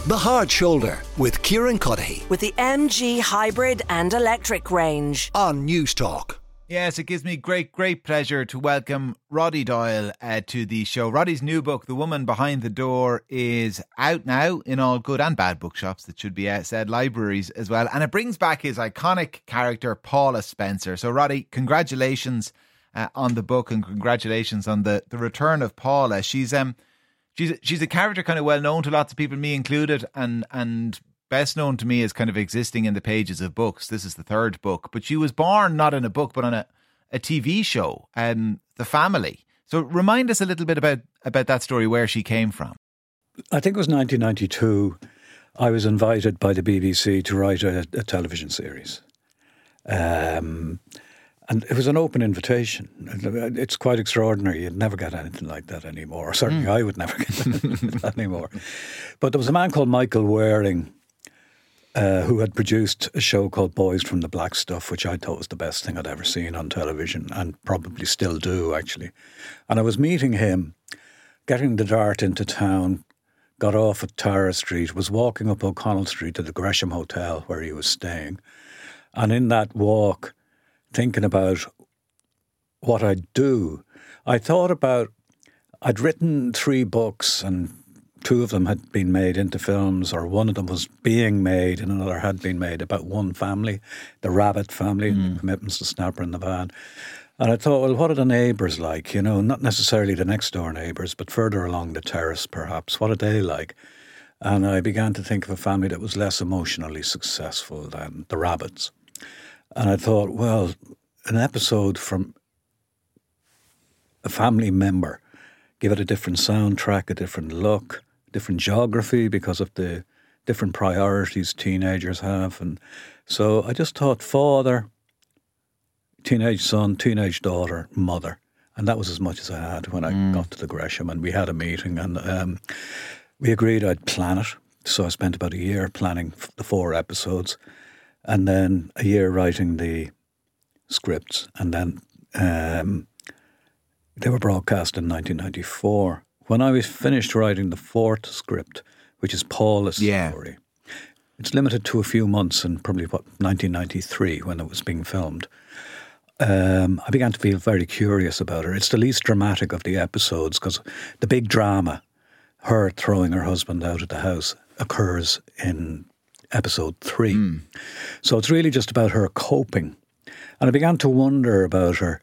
The Hard Shoulder with Kieran Cuddihy with the MG Hybrid and Electric range on News Talk. Yes, it gives me great pleasure to welcome Roddy Doyle to the show. Roddy's new book, The Woman Behind the Door, is out now in all good and bad bookshops, that should be said, libraries as well. And it brings back his iconic character, Paula Spencer. So, Roddy, congratulations on the book, and congratulations on the return of Paula. She's a character kind of well known to lots of people, me included, and best known to me as kind of existing in the pages of books. This is the third book, but she was born not in a book but on a TV show, The Family. So remind us a little bit about that story, where she came from. I think it was 1992. I was invited by the BBC to write a television series. And it was an open invitation. It's quite extraordinary. You'd never get anything like that anymore. Certainly I would never get anything like that anymore. But there was a man called Michael Waring who had produced a show called Boys from the Black Stuff, which I thought was the best thing I'd ever seen on television, and probably still do, actually. And I was meeting him, getting the dart into town, got off at Tara Street, was walking up O'Connell Street to the Gresham Hotel where he was staying. And in that walk, thinking about what I'd do, I thought about, I'd written 3 books and 2 of them had been made into films, or one of them was being made and another had been made, about one family, the Rabbit family, and the commitments to Snapper in the Van. And I thought, well, what are the neighbours like? You know, not necessarily the next door neighbours, but further along the terrace perhaps. What are they like? And I began to think of a family that was less emotionally successful than the Rabbits. And I thought, well, an episode from a family member, give it a different soundtrack, a different look, different geography because of the different priorities teenagers have. And so I just thought father, teenage son, teenage daughter, mother. And that was as much as I had when I got to the Gresham, and we had a meeting, and we agreed I'd plan it. So I spent about a year planning the 4 episodes, and then a year writing the scripts, and then they were broadcast in 1994. When I was finished writing the 4th script, which is Paula's story, it's limited to a few months, in probably 1993 when it was being filmed. I began to feel very curious about her. It's the least dramatic of the episodes because the big drama, her throwing her husband out of the house, occurs in episode 3. So it's really just about her coping. And I began to wonder about her.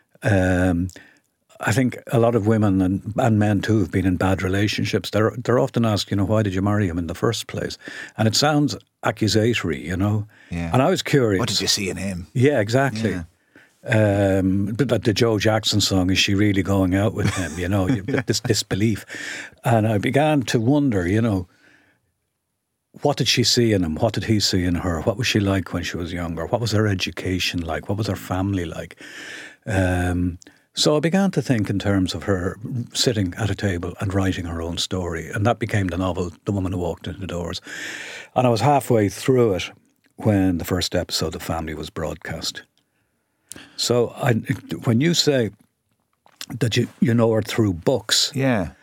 I think a lot of women and men too have been in bad relationships. They're often asked, you know, why did you marry him in the first place? And it sounds accusatory, you know. Yeah. And I was curious. What did you see in him? Yeah, exactly. Yeah. The Joe Jackson song, is she really going out with him? You know, this disbelief. And I began to wonder, you know, what did she see in him? What did he see in her? What was she like when she was younger? What was her education like? What was her family like? So I began to think in terms of her sitting at a table and writing her own story. And that became the novel, The Woman Who Walked Into the Doors. And I was halfway through it when the first episode of Family was broadcast. So when you say that you know her through books,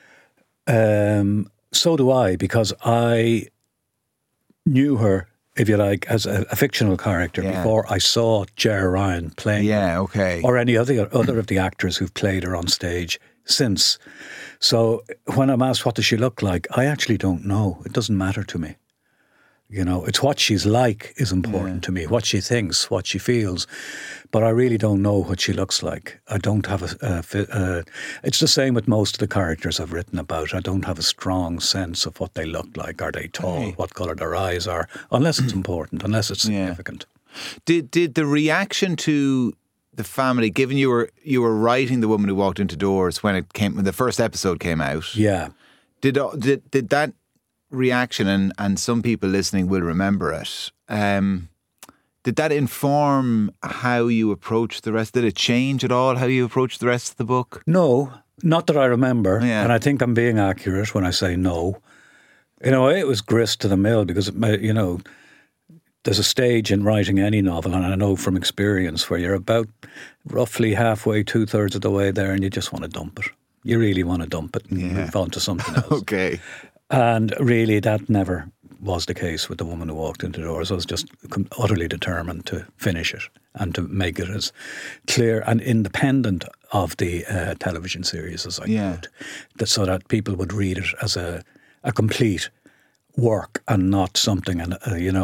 so do I, because I knew her, if you like, as a fictional character before I saw Ger Ryan playing her, or any other of the actors who've played her on stage since. So when I'm asked what does she look like, I actually don't know. It doesn't matter to me. You know, it's what she's like is important to me, what she thinks, what she feels. But I really don't know what she looks like. I don't have it's the same with most of the characters I've written about. I don't have a strong sense of what they look like. Are they tall? What colour their eyes are? Unless it's important, unless it's significant. Did the reaction to The Family, given you were writing The Woman Who Walked Into Doors when the first episode came out? Yeah. Did that reaction, and some people listening will remember it, did that inform how you approached the rest? Did it change at all how you approached the rest of the book? No, not that I remember. And I think I'm being accurate when I say no. You know, it was grist to the mill because, you know, there's a stage in writing any novel, and I know from experience, where you're about roughly halfway, 2/3 of the way there, and you just want to dump it. You really want to dump it and move on to something else. Okay. And really, that never was the case with the woman who walked into the doors. I was just utterly determined to finish it and to make it as clear and independent of the television series as I could, so that people would read it as a complete work and not something, an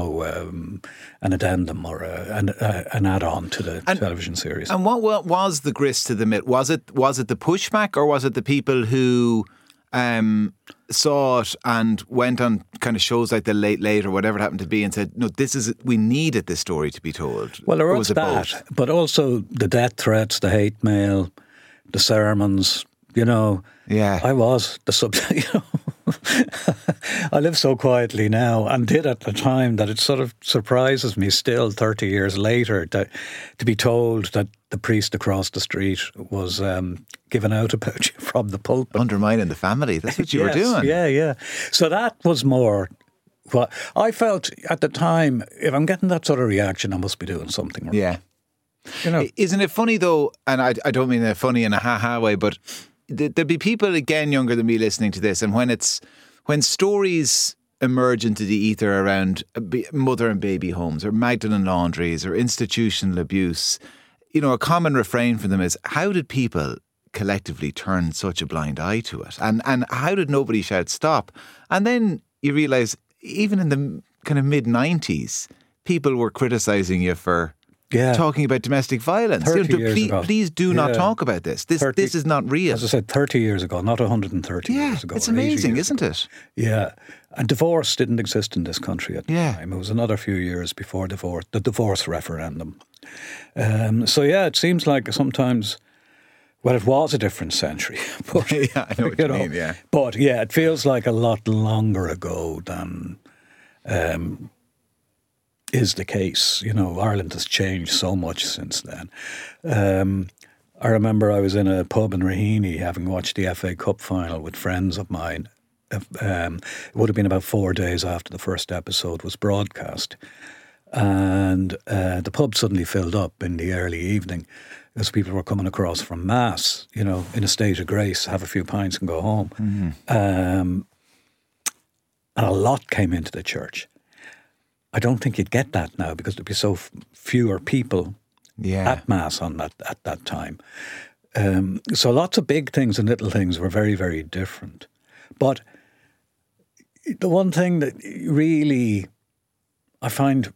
addendum or an add-on to the television series. And what was the grist to the mill? Was it the pushback, or was it the people who saw it and went on kind of shows like the Late Late or whatever it happened to be and said, no, we needed this story to be told? Well, there was that, both? But also the death threats, the hate mail, the sermons, Yeah. I was the subject, I live so quietly now, and did at the time, that it sort of surprises me still 30 years later to be told that the priest across the street was giving out about you from the pulpit. Undermining the family. That's what you were doing. Yeah. So that was more what I felt at the time. If I'm getting that sort of reaction, I must be doing something wrong. Yeah. Isn't it funny though, and I don't mean it funny in a ha-ha way, but there'll be people, again, younger than me listening to this, and when stories emerge into the ether around mother and baby homes or Magdalene laundries or institutional abuse, a common refrain for them is, how did people collectively turn such a blind eye to it? And how did nobody shout stop? And then you realise, even in the kind of mid-90s, people were criticising you for talking about domestic violence. 30 years ago. Please do not talk about this. This is not real. As I said, 30 years ago, not 130 years ago. It's amazing, isn't it? Yeah. And divorce didn't exist in this country at the time. It was another few years before the divorce referendum. It seems like sometimes, well, it was a different century. But, I know what you mean, yeah. But yeah, it feels like a lot longer ago than is the case. Ireland has changed so much since then. I remember I was in a pub in Raheny having watched the FA Cup final with friends of mine. It would have been about 4 days after the first episode was broadcast. And the pub suddenly filled up in the early evening as people were coming across from Mass, in a state of grace, have a few pints and go home. Mm-hmm. And a lot came into the church. I don't think you'd get that now because there'd be so fewer people at Mass at that time. So lots of big things and little things were very, very different. But the one thing that really I find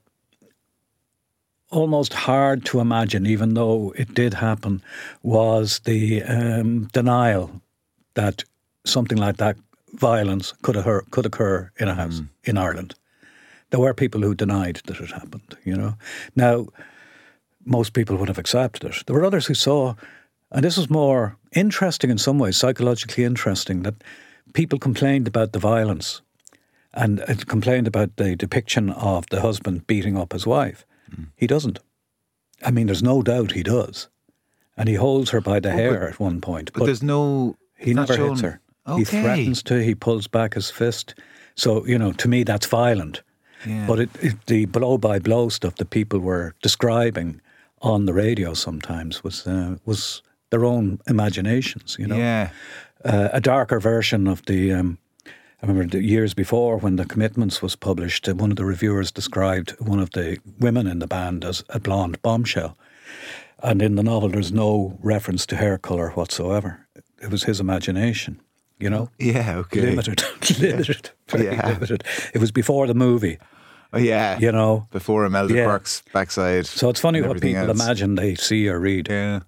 almost hard to imagine, even though it did happen, was the denial that something like that violence could occur in a house in Ireland. There were people who denied that it happened, Now, most people would have accepted it. There were others who saw, and this was more interesting in some ways, psychologically interesting, that people complained about the violence and complained about the depiction of the husband beating up his wife. He doesn't. I mean, there's no doubt he does. And he holds her by the hair at one point. But there's no... He never hits her. Okay. He threatens to, he pulls back his fist. So, to me, that's violent. Yeah. But the blow-by-blow stuff that people were describing on the radio sometimes was their own imaginations, Yeah. A darker version of the... I remember the years before when The Commitments was published, one of the reviewers described one of the women in the band as a blonde bombshell. And in the novel, there's no reference to hair colour whatsoever. It was his imagination, Yeah, okay. Limited, very limited. It was before the movie. Oh, yeah. Before Imelda Park's backside. So it's funny what people imagine they see or read. Yeah.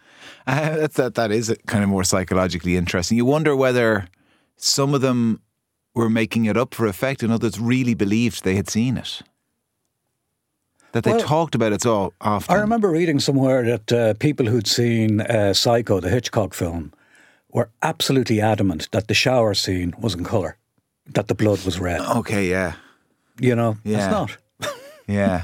That is kind of more psychologically interesting. You wonder whether some of them were making it up for effect and others really believed they had seen it. That they talked about it so often. I remember reading somewhere that people who'd seen Psycho, the Hitchcock film, were absolutely adamant that the shower scene was in colour, that the blood was red. Okay, yeah. It's not. Yeah.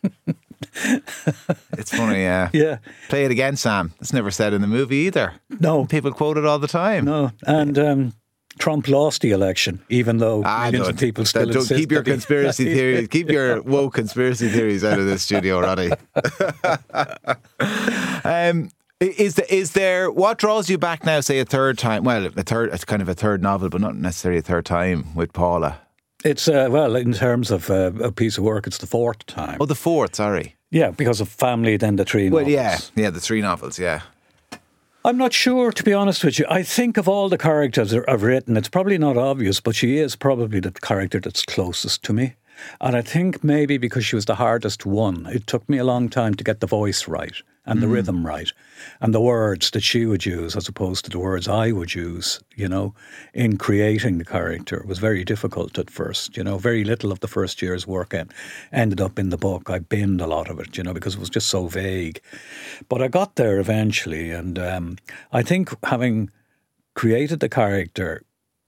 It's funny, yeah. Yeah. Play it again, Sam. It's never said in the movie either. No. People quote it all the time. No. And Trump lost the election, even though millions of people still insist. Keep your conspiracy theories, keep your woke conspiracy theories out of this studio, Roddy. Is there what draws you back now? Say a third time. Well, it's kind of a third novel, but not necessarily a third time with Paula. It's well, in terms of a piece of work, it's the fourth time. Oh, the fourth. Sorry. Yeah, because of family, then the three novels. Well, yeah, the three novels. Yeah. I'm not sure, to be honest with you. I think of all the characters I've written, it's probably not obvious, but she is probably the character that's closest to me. And I think maybe because she was the hardest one, it took me a long time to get the voice right and the rhythm right and the words that she would use as opposed to the words I would use, in creating the character. It was very difficult at first, very little of the first year's work ended up in the book. I binned a lot of it, because it was just so vague. But I got there eventually, and I think having created the character,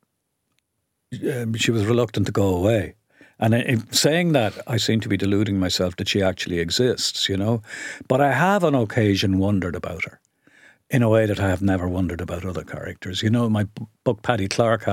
she was reluctant to go away. And in saying that, I seem to be deluding myself that she actually exists, But I have on occasion wondered about her in a way that I have never wondered about other characters. My book, Paddy Clark,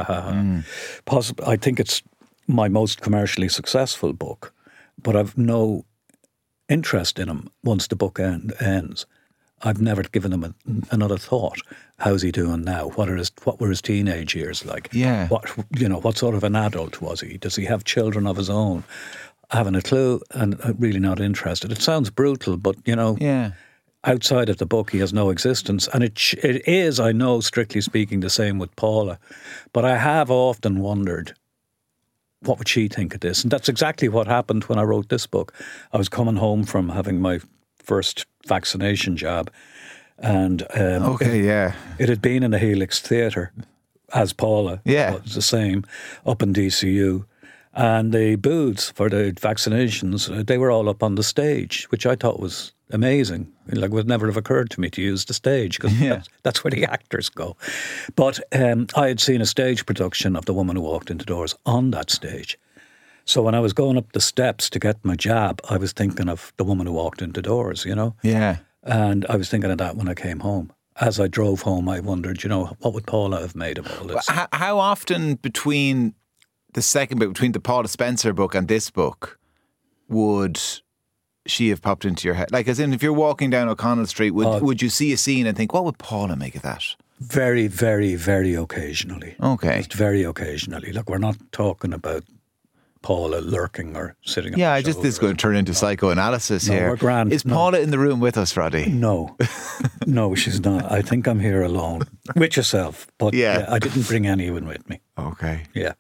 I think it's my most commercially successful book, but I've no interest in him once the book ends. I've never given him another thought. How's he doing now? What were his teenage years like? Yeah. What sort of an adult was he? Does he have children of his own? I haven't a clue, and I'm really not interested. It sounds brutal, but Yeah. Outside of the book, he has no existence, and it is, I know, strictly speaking, the same with Paula. But I have often wondered, what would she think of this? And that's exactly what happened when I wrote this book. I was coming home from having my first vaccination jab, and it had been in the Helix Theatre as Paula. Yeah, it was the same up in DCU, and the booths for the vaccinations, they were all up on the stage, which I thought was amazing. Like, it would never have occurred to me to use the stage, because that's where the actors go. But I had seen a stage production of The Woman Who Walked Into Doors on that stage. So when I was going up the steps to get my jab, I was thinking of The Woman Who Walked Into Doors, Yeah. And I was thinking of that when I came home. As I drove home, I wondered, what would Paula have made of all this? How often between the second book, between the Paula Spencer book and this book, would she have popped into your head? Like, as in, if you're walking down O'Connell Street, would you see a scene and think, what would Paula make of that? Very, very, very occasionally. Okay. Just very occasionally. Look, we're not talking about Paula lurking or sitting on the this is going to turn into psychoanalysis here. We're grand. Is Paula in the room with us, Roddy? No. No, she's not. I think I'm here alone. With yourself. But I didn't bring anyone with me. Okay. Yeah.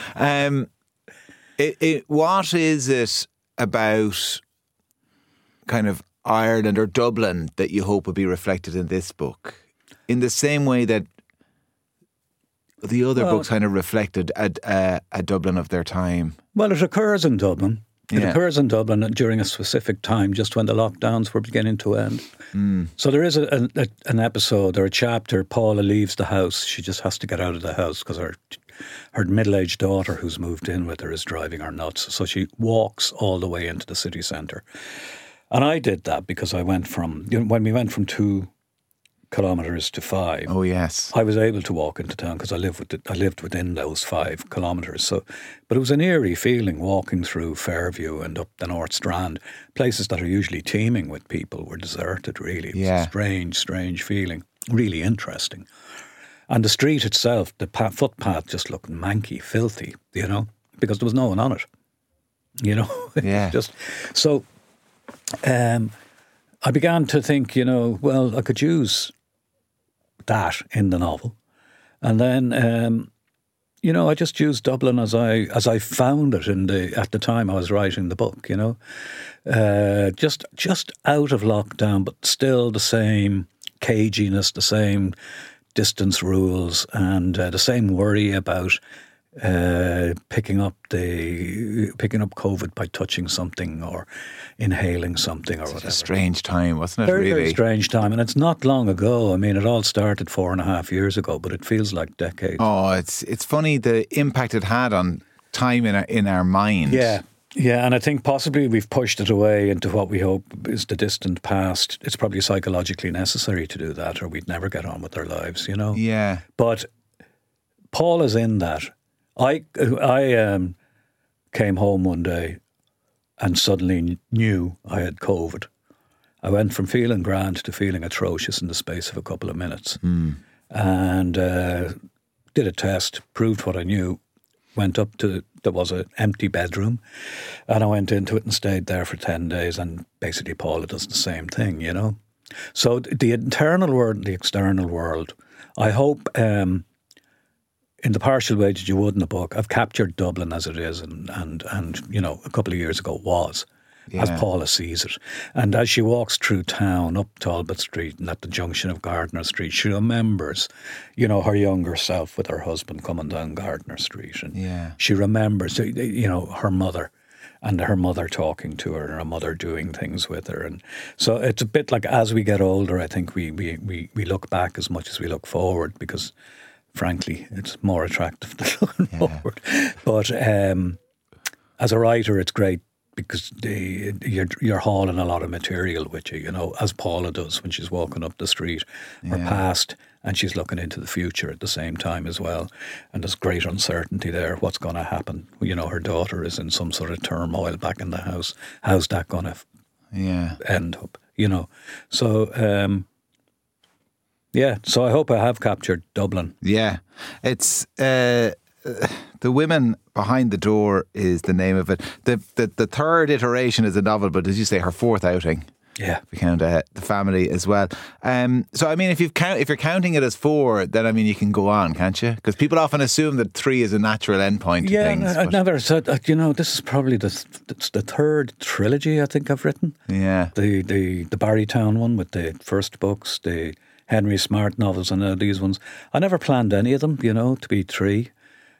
What is it about kind of Ireland or Dublin that you hope will be reflected in this book? In the same way that the other books kind of reflected a Dublin of their time. Well, it occurs in Dublin. It Yeah. occurs in Dublin during a specific time, just when the lockdowns were beginning to end. So there is an episode or a chapter. Paula leaves the house. She just has to get out of the house because her middle-aged daughter, who's moved in with her, is driving her nuts. So she walks all the way into the city centre. And I did that because I went from, when we went from 2 kilometres to 5. Oh, yes. I was able to walk into town because I lived within those 5 kilometres. So, but it was an eerie feeling walking through Fairview and up the North Strand. Places that are usually teeming with people were deserted, really. It was a strange, strange feeling. Really interesting. And the street itself, the footpath just looked manky, filthy, because there was no one on it. Yeah. Just so I began to think, well, I could use that in the novel. And then, I just used Dublin as I found it at the time I was writing the book, just out of lockdown, but still the same caginess, the same distance rules, and the same worry about picking up COVID by touching something or inhaling something or whatever. It's a strange time, wasn't it? Very, really? very strange time, and it's not long ago. I mean, it all started 4.5 years ago, but it feels like decades. Oh, it's funny the impact it had on time in our mind. Yeah, and I think possibly we've pushed it away into what we hope is the distant past. It's probably psychologically necessary to do that, or we'd never get on with our lives, Yeah. But Paul is in that. I came home one day and suddenly knew I had COVID. I went from feeling grand to feeling atrocious in the space of a couple of minutes. And did a test, proved what I knew, went up to, there was an empty bedroom, and I went into it and stayed there for 10 days, and basically Paula does the same thing, you know. So the internal world and the external world, I hope in the partial way that you would in the book, I've captured Dublin as it is and you know, a couple of years ago was. As Paula sees it. And as she walks through town, up Talbot Street and at the junction of Gardner Street, she remembers, you know, her younger self with her husband coming down Gardner Street. And she remembers, you know, her mother and her mother talking to her and her mother doing things with her. And so it's a bit like as we get older, I think we look back as much as we look forward because, frankly, it's more attractive than looking forward. But as a writer, it's great because you're hauling a lot of material with you, you know, as Paula does when she's walking up the street, her past, and she's looking into the future at the same time as well. And there's great uncertainty there. What's going to happen? You know, her daughter is in some sort of turmoil back in the house. How's that going to end up? You know, so so I hope I have captured Dublin. Yeah, it's The Women Behind the Door is the name of it. The third iteration is a novel, but as you say, her fourth outing. Yeah, we count The Family as well. So I mean, if you're counting it as 4, then I mean you can go on, can't you? Because people often assume that 3 is a natural endpoint to things. Yeah, I never said. You know, this is probably the third trilogy I think I've written. Yeah, the Barrytown one with the first books, the Henry Smart novels, and these ones. I never planned any of them, you know, to be 3.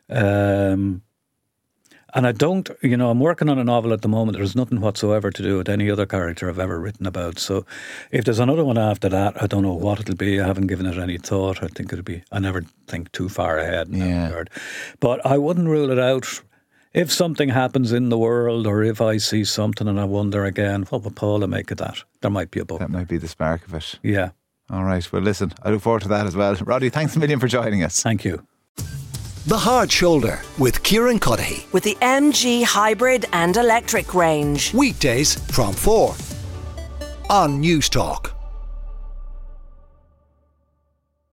And I don't, you know, I'm working on a novel at the moment. There's nothing whatsoever to do with any other character I've ever written about. So if there's another one after that, I don't know what it'll be. I haven't given it any thought. I think it'll be, I never think too far ahead in that regard. But I wouldn't rule it out. If something happens in the world or if I see something and I wonder again, what would Paula make of that? There might be a book. That might be the spark of it. Yeah. All right. Well, listen, I look forward to that as well. Roddy, thanks a million for joining us. Thank you. The Hard Shoulder with Kieran Cuddihy. With the MG hybrid and electric range. Weekdays from 4 on News Talk.